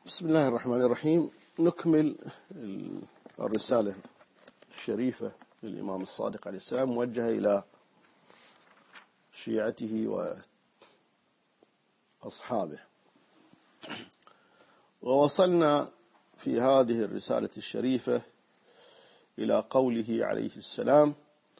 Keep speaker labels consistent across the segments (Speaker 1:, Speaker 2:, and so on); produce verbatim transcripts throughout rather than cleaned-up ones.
Speaker 1: بسم الله الرحمن الرحيم. نكمل الرسالة الشريفة للإمام الصادق عليه السلام موجهة إلى شيعته وأصحابه. ووصلنا في هذه الرسالة الشريفة إلى قوله عليه السلام: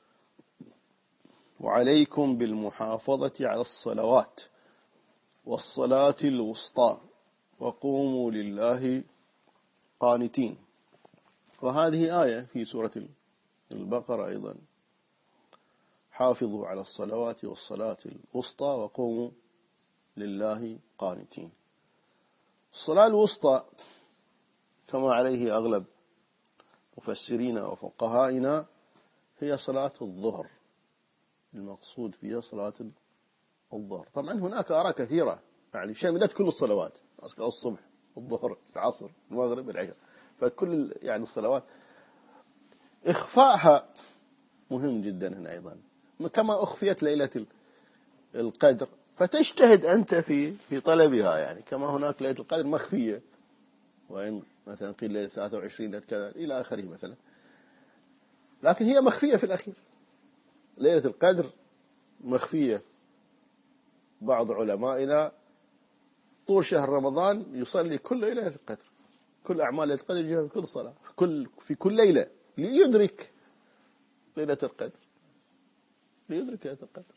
Speaker 1: وعليكم بالمحافظة على الصلوات والصلاة الوسطى وقوموا لله قانتين. وهذه آية في سورة البقرة أيضا: حافظوا على الصلوات والصلاة الوسطى وقوموا لله قانتين. الصلاة الوسطى كما عليه أغلب مفسرين وفقهائنا هي صلاة الظهر، المقصود فيها صلاة الظهر. طبعا هناك آراء كثيرة، يعني شملت كل الصلوات، الصبح الظهر العصر المغرب العشاء، فكل يعني الصلوات. إخفاءها مهم جدا هنا أيضا، كما أخفيت ليلة القدر، فتجتهد أنت في في طلبها، يعني كما هناك ليلة القدر مخفية، وإن مثلا قيل ليلة ثلاثة وعشرين كذا إلى آخره مثلا، لكن هي مخفية في الأخير. ليلة القدر مخفية. بعض علمائنا طول شهر رمضان يصلي كل ليلة القدر، كل أعمال ليلة القدر يجيها في كل صلاة، في كل في كل ليلة، ليدرك ليلة القدر، ليدرك ليلة القدر.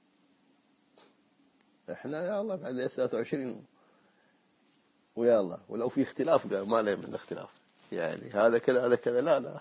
Speaker 1: احنا يا الله بعد ليلة ثلاثة وعشرين ويا الله، ولو في اختلاف قال ما له من اختلاف، يعني هذا كذا هذا كذا، لا لا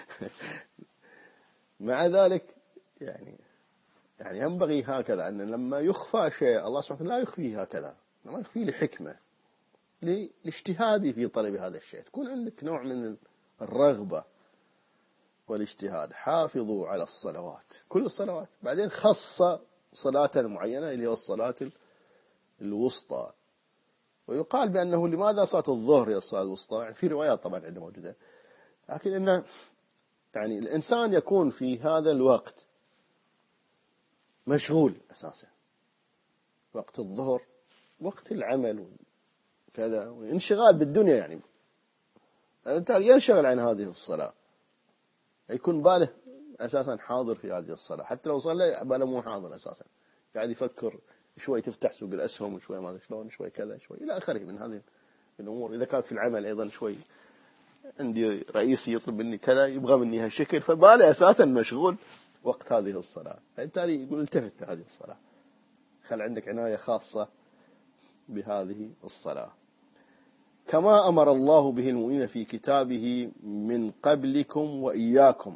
Speaker 1: مع ذلك يعني يعني ينبغي هكذا أن لما يخفى شيء الله سبحانه وتعالى لا يخفيه هكذا، ما يخفيه لحكمة، لاجتهادي في طلب هذا الشيء، تكون عندك نوع من الرغبة والاجتهاد. حافظوا على الصلوات، كل الصلوات، بعدين خص صلاة معينة اللي هي الصلاة الوسطى. ويقال بأنه لماذا صلاة الظهر هي الصلاة الوسطى، يعني في روايات طبعا عندما موجودة، لكن إنه يعني الإنسان يكون في هذا الوقت مشغول أساسا. وقت الظهر وقت العمل وكذا وانشغال بالدنيا، يعني أنت ينشغل عن هذه الصلاة، يكون باله أساسا حاضر في هذه الصلاة، حتى لو صلى باله مو حاضر أساسا، قاعد يفكر شوي تفتح سوق الأسهم وشوي ما شلون شوي كذا شوي إلى آخره من هذه الأمور. إذا كان في العمل أيضا شوي عندي رئيسي يطلب مني كذا، يبغى مني هالشكل، فباله أساسا مشغول وقت هذه الصلاة. بالتالي يقول التفت هذه الصلاة، خل عندك عناية خاصة بهذه الصلاة. كما أمر الله به المؤمنين في كتابه من قبلكم وإياكم.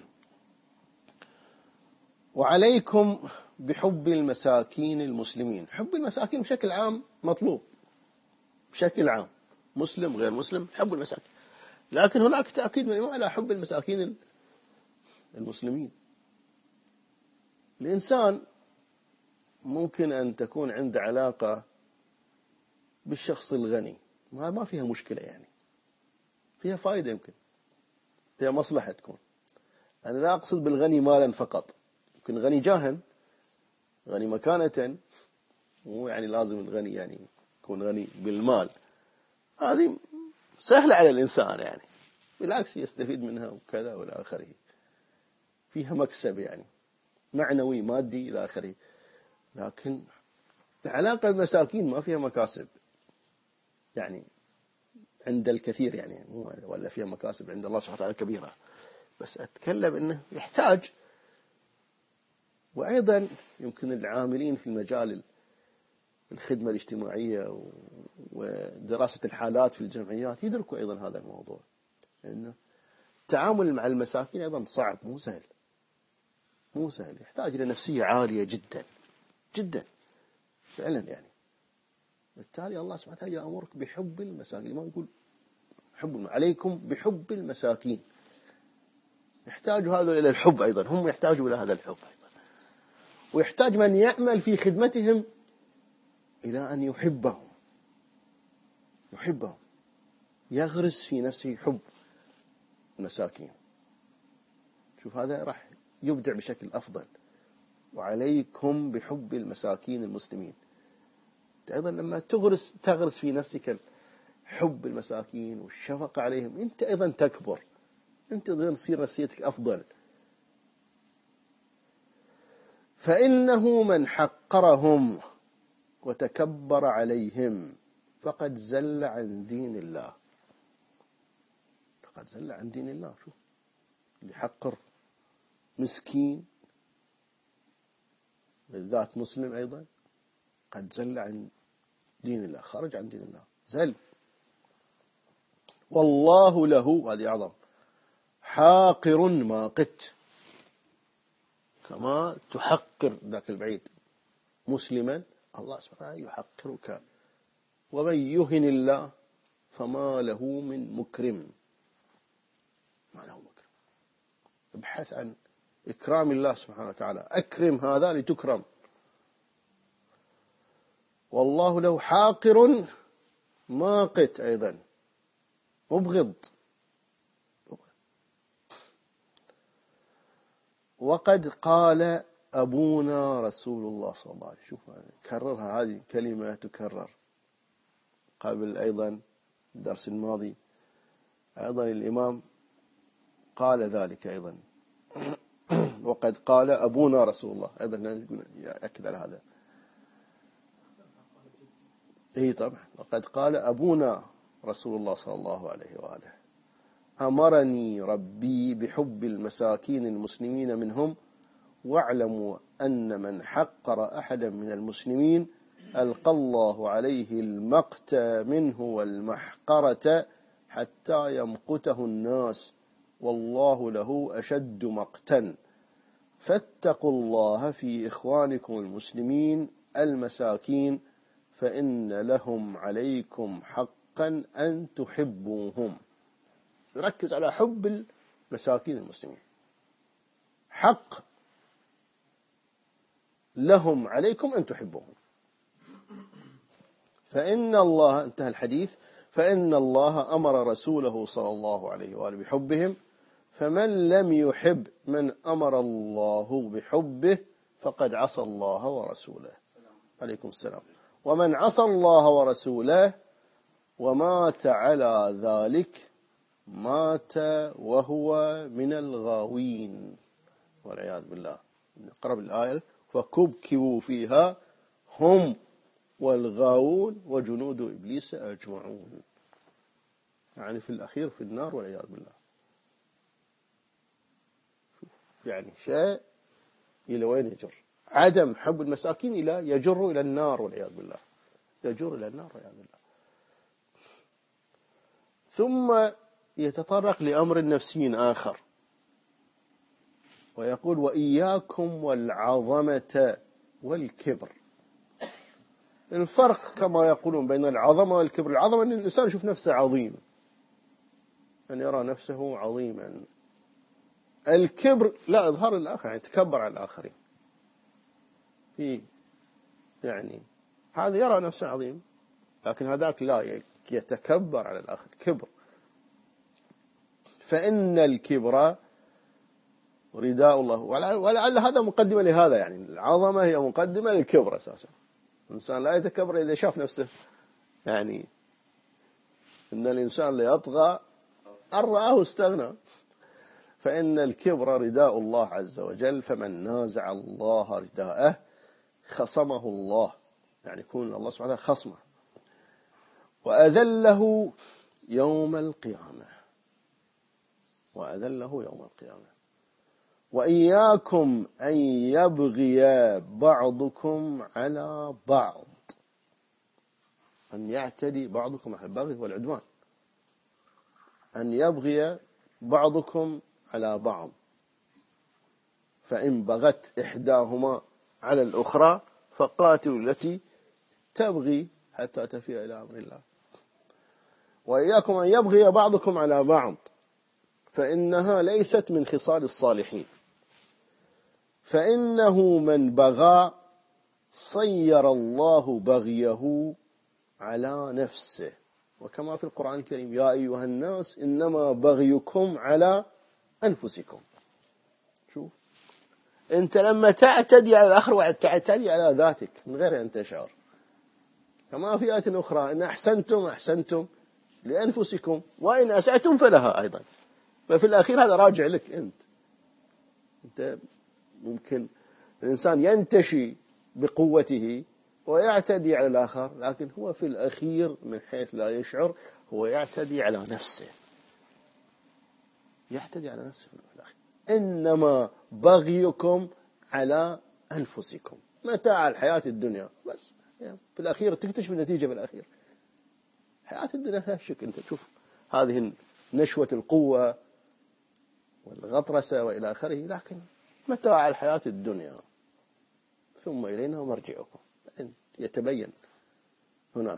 Speaker 1: وعليكم بحب المساكين المسلمين. حب المساكين بشكل عام مطلوب، بشكل عام مسلم غير مسلم حب المساكين، لكن هناك تأكيد من الإمام على حب المساكين المسلمين. الإنسان ممكن أن تكون عنده علاقة بالشخص الغني، ما ما فيها مشكلة، يعني فيها فائدة، يمكن فيها مصلحة تكون. أنا لا أقصد بالغني مالا فقط، يمكن غني جاها، غني مكانة، مو يعني لازم الغني يعني يكون غني بالمال، هذه سهلة على الإنسان، يعني بالعكس يستفيد منها وكذا وإلى آخره، فيها مكسب يعني معنوي مادي إلى آخره. لكن العلاقة بالمساكين ما فيها مكاسب، يعني عند الكثير، يعني ولا فيها مكاسب عند الله سبحانه وتعالى كبيرة، بس أتكلم إنه يحتاج. وأيضا يمكن العاملين في المجال الخدمة الاجتماعية ودراسة الحالات في الجمعيات يدركوا أيضا هذا الموضوع، إنه التعامل مع المساكين أيضا صعب، مو سهل، مو سهل، يحتاج إلى نفسية عالية جدا جدا فعلا يعني. بالتالي الله سبحانه وتعالى يأمرك بحب المساكين، ما يقول حب عليكم بحب المساكين. يحتاجوا هذا إلى الحب أيضا، هم يحتاجوا إلى هذا الحب أيضا، ويحتاج من يعمل في خدمتهم إلى أن يحبهم، يحبهم، يغرس في نفسه حب المساكين. شوف هذا راح يبدع بشكل أفضل. وعليكم بحب المساكين المسلمين. أيضا لما تغرس تغرس في نفسك حب المساكين والشفقة عليهم، أنت أيضا تكبر، أنت أيضا تصير نفسيتك أفضل. فإنه من حقرهم وتكبر عليهم فقد زل عن دين الله. فقد زل عن دين الله. شوف اللي يحقر مسكين بالذات مسلم أيضا قد زل عن دين الله، خرج عن دين الله، زل. والله له، هذه أعظم، حاقر ماقت. كما تحقر ذاك البعيد مسلما، الله سبحانه وتعالى يحقرك. ومن يهن الله فما له من مكرم. ما له مكرم. ابحث عن إكرام الله سبحانه وتعالى، أكرم هذا لتكرم. والله له حاقر ماقت أيضا، مبغض. وقد قال أبونا رسول الله صلى الله عليه وسلم. شوف كررها، هذه كلمة تكرر. قبل أيضا الدرس الماضي أيضا الإمام قال ذلك أيضا. وقد قال أبونا رسول الله، أيضا يأكد على هذا. إيه طبعا، وقد قال أبونا رسول الله صلى الله عليه وآله: أمرني ربي بحب المساكين المسلمين منهم، واعلموا أن من حقر أحدا من المسلمين ألقى الله عليه المقت منه والمحقرة حتى يمقته الناس، والله له أشد مقتا. فاتقوا الله في إخوانكم المسلمين المساكين، فإن لهم عليكم حقا أن تحبوهم. يركز على حب المساكين المسلمين، حق لهم عليكم أن تحبوهم. فإن الله، انتهى الحديث، فإن الله أمر رسوله صلى الله عليه وآله بحبهم، فمن لم يحب من أمر الله بحبه فقد عصى الله ورسوله. عليكم السلام. ومن عصى الله ورسوله ومات على ذلك مات وهو من الغاوين والعياذ بالله. نقرأ الآية: فكبكبوا فيها هم والغاوون وجنود إبليس أجمعون. يعني في الأخير في النار والعياذ بالله. يعني شيء إلى وين يجر؟ عدم حب المساكين إلى يجر إلى النار والعياذ بالله، يجر إلى النار والعياذ بالله. ثم يتطرق لأمر نفسي آخر ويقول: وإياكم والعظمة والكبر. الفرق كما يقولون بين العظمة والكبر: العظمة أن الإنسان يشوف نفسه عظيم، أن يرى نفسه عظيما. الكبر لا، إظهار الآخر، يعني تكبر على الآخرين. في يعني هذا يرى نفسه عظيم، لكن هذاك لا، يتكبر على الآخر، كبر. فإن الكبر رداء الله. ولعل هذا مقدمة لهذا، يعني العظمة هي مقدمة للكبر أساسا. الإنسان لا يتكبر إذا شاف نفسه، يعني إن الإنسان ليطغى أن رآه استغنى. فإن الكبر رداء الله عز وجل، فمن نازع الله رداءه خصمه الله، يعني يكون الله سبحانه خصمه، وأذله يوم القيامة، وأذله يوم القيامة. وإياكم أن يبغي بعضكم على بعض، أن يعتدي بعضكم على البغي والعدوان، أن يبغي بعضكم على بعض. فإن بغت إحداهما على الأخرى فقاتلوا التي تبغي حتى تفيء إلى أمر الله. وإياكم أن يبغي بعضكم على بعض، فإنها ليست من خصال الصالحين. فإنه من بغى صير الله بغيه على نفسه. وكما في القرآن الكريم: يا أيها الناس إنما بغيكم على أنفسكم. شوف، أنت لما تعتدي على الآخر تعتدي على ذاتك من غير أن تشعر. كما في آية أخرى: إن أحسنتم أحسنتم لأنفسكم وإن أسأتم فلها أيضا. ففي الأخير هذا راجع لك أنت. أنت ممكن الإنسان ينتشي بقوته ويعتدي على الآخر، لكن هو في الأخير من حيث لا يشعر هو يعتدي على نفسه، يعتدي على نفسه في الأخير. إنما بغيكم على أنفسكم، متاع الحياة الدنيا بس، في الأخير تكتشف النتيجة. في الأخير حياة الدنيا لا شك، أنت تشوف هذه نشوة القوة والغطرسة وإلى آخره، لكن متاع الحياة الدنيا، ثم إلينا مرجعكم، يتبين هناك.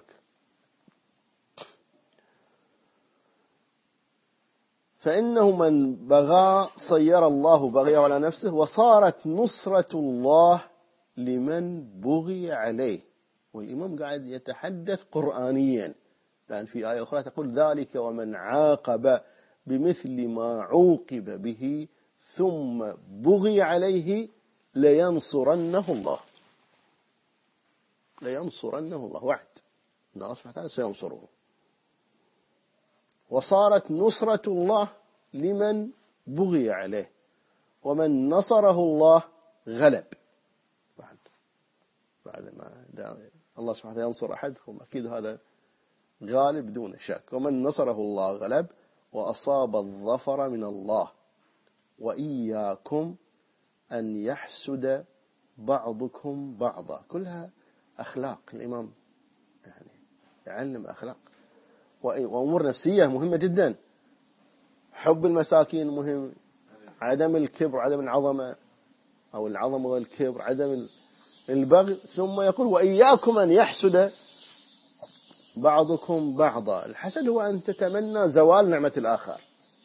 Speaker 1: فإنه من بغى صير الله بغيه على نفسه، وصارت نصرة الله لمن بغي عليه. والإمام قاعد يتحدث قرآنيا، لأن في آية أخرى تقول ذلك ومن عاقب بمثل ما عوقب به ثم بغي عليه لينصرنه الله، لينصرنه الله، وعد إن الله سبحانه وتعالى سينصره. وصارت نصرة الله لمن بغي عليه، ومن نصره الله غلب. بعد بعد ما الله سبحانه وتعالى ينصر أحدهم أكيد هذا غالب دون شك. ومن نصره الله غلب وأصاب الظفر من الله. وإياكم أن يحسد بعضكم بعضا. كلها أخلاق. الإمام يعني يعلم أخلاق وأمور نفسية مهمة جدا. حب المساكين مهم، عدم الكبر، عدم العظمة أو العظمة والكبر، عدم البغي. ثم يقول وإياكم أن يحسد بعضكم بعضا. الحسد هو أن تتمنى زوال نعمة الآخر،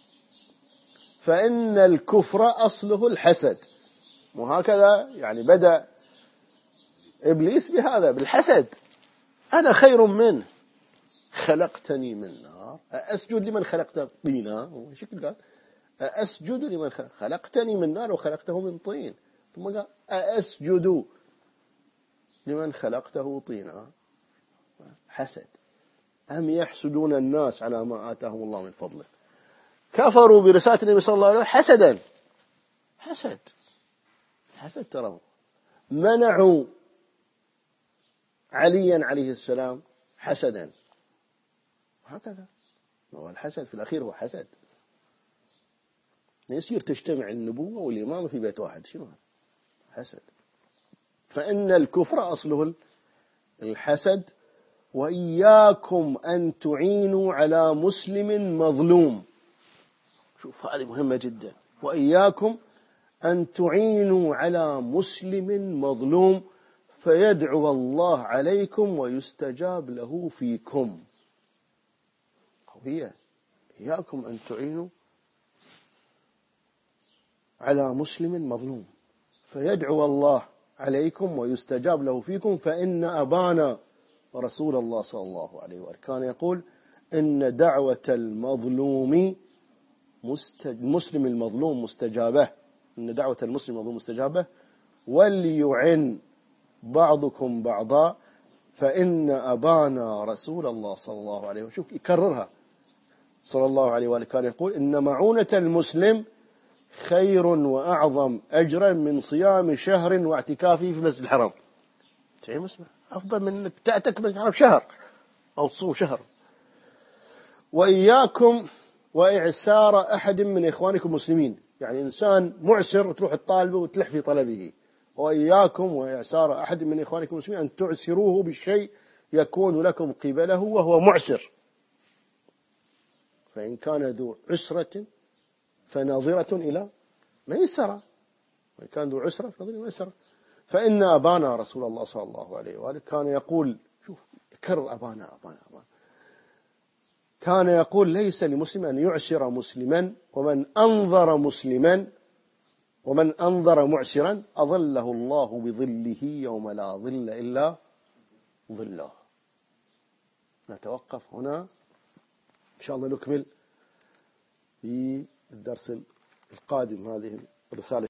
Speaker 1: فإن الكفر أصله الحسد. وهكذا يعني بدأ إبليس بهذا، بالحسد. أنا خير منه، خلقتني من نار، أسجد لمن خلقت طينا. هو شكل قال أسجد لمن خلقتني من نار وخلقته من طين. ثم قال أسجد لمن خلقته طينا. حسد. أم يحسدون الناس على ما آتاهم الله من فضله. كفروا برسالة النبي صلى الله عليه وسلم حسدا. حسد حسد ترى منعوا عليا عليه السلام حسدا. هكذا هو الحسد في الأخير، هو حسد. يصير تجتمع النبوة والإمامة في بيت واحد، شنو هذا؟ حسد. فإن الكفر أصله الحسد. وإياكم أن تعينوا على مسلم مظلوم. شوف هذه مهمة جدا. وإياكم أن تعينوا على مسلم مظلوم فيدعو الله عليكم ويستجاب له فيكم. قوية. إياكم أن تعينوا على مسلم مظلوم فيدعو الله عليكم ويستجاب له فيكم. فإن أبانا ورسول الله صلى الله عليه وآله كان يقول إن دعوة المظلوم مستج... مسلم المظلوم مستجابة. إن دعوة المسلم المظلوم مستجابة. وليعن بعضكم بعضا فإن أبانا رسول الله صلى الله عليه وسلم. شوف يكررها صلى الله عليه وآله كان يقول إن معونة المسلم خير وأعظم أجرا من صيام شهر واعتكافه في المسجد الحرام. شيء مسمع أفضل من أنك تعتكف في المسجد الحرام شهر أو تصوم شهر. وإياكم وإعسار أحد من إخوانكم المسلمين. يعني إنسان معسر وتروح الطالبه وتلح في طلبه. وإياكم وإعسار أحد من إخوانكم المسلمين أن تعسروه بالشيء يكون لكم قبله وهو معسر. فإن كان ذو عسرة فناظرة إلى ميسرة، وإن كان ذو عسرة فناظرة إلى ميسرة. فإن أبانا رسول الله صلى الله عليه وآله كان يقول، شوف يكرر أبانا أبانا أبانا، كان يقول ليس لمسلم أن يعسر مسلما ومن أنظر مسلما ومن أنظر معسرا أظله الله بظله يوم لا ظل إلا ظله. نتوقف هنا إن شاء الله، نكمل في الدرس القادم هذه الرسالة.